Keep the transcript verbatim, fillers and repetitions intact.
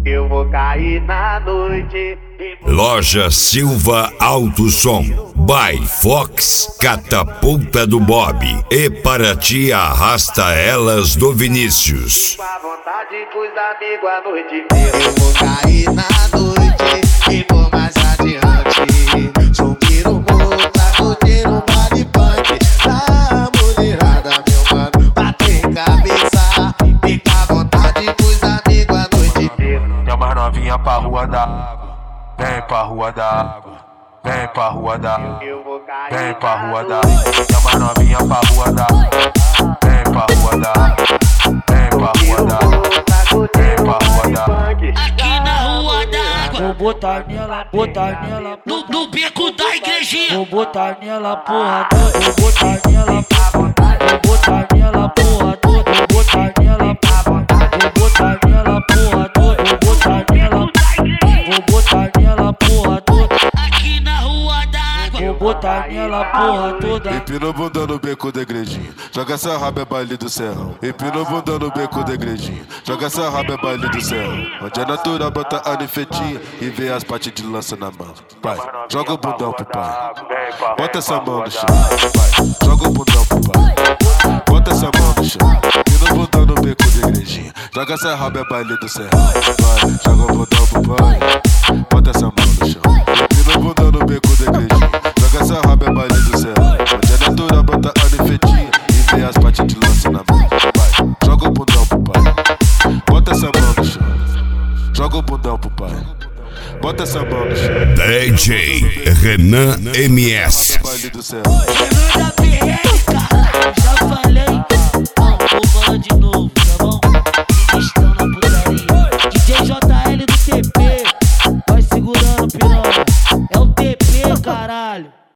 Eu vou cair na noite. Loja Silva Alto Som, by Fox, Catapulta do Bob e para ti arrasta elas do Vinícius. Com a vontade pros amigos a noite inteira. Eu vou cair na noite e vou mais adiante. Subir o morro pra curtir um baile punk. Da mulherada, meu mano, bater cabeça. Fica à vontade pros amigos a noite inteira. Chama novinha pra rua da água. Vem pra rua da água, vem pra rua da água, vem pra rua da água. Chama novinha pra rua da água, vem pra rua da água, vem pra rua da água, vem pra rua da água. Aqui na rua da água, vou botar nela, botar nela no, no beco da igrejinha. Vou botar nela, porra toda, vou botar nela, vou botar nela, porra toda, vou botar nela, vou botar nela, porra toda, vou botar nela, vou botar nela, porra toda. Aqui na rua da água, vou botar nela, porra toda. Empina o bunda no beco da igrejinha, joga essa raba é baile do serrão. Empina o bunda no beco da igrejinha, joga essa raba é baile do serrão. Onde é natural bota a nifetinha e vê as partes de lança na mão. Vai, joga o bundão pro pai, bota essa mão no chão. Vai, joga o bundão pro pai, bota essa mão no chão. Empina o bundão no beco da igrejinha, joga essa raba é baile do serrão. Vai, joga o bundão pro pai, bota essa mão no chão. Empina o bundão no beco da igrejinha, joga essa raba é baile do serrão. Onde é natural bota a nifetinha e vê as partes de lança na mão. Vai, joga o bundão pro pai, bota essa mão no chão. Joga o bundão pro pai, bota essa mão no chão. D J Renan M S. Baile do céu. Renan da P R, cara, já falei. Não, vou falar de novo, tá bom? Estão na putaria. D J J L do T P, vai segurando piranha. É o T P, caralho.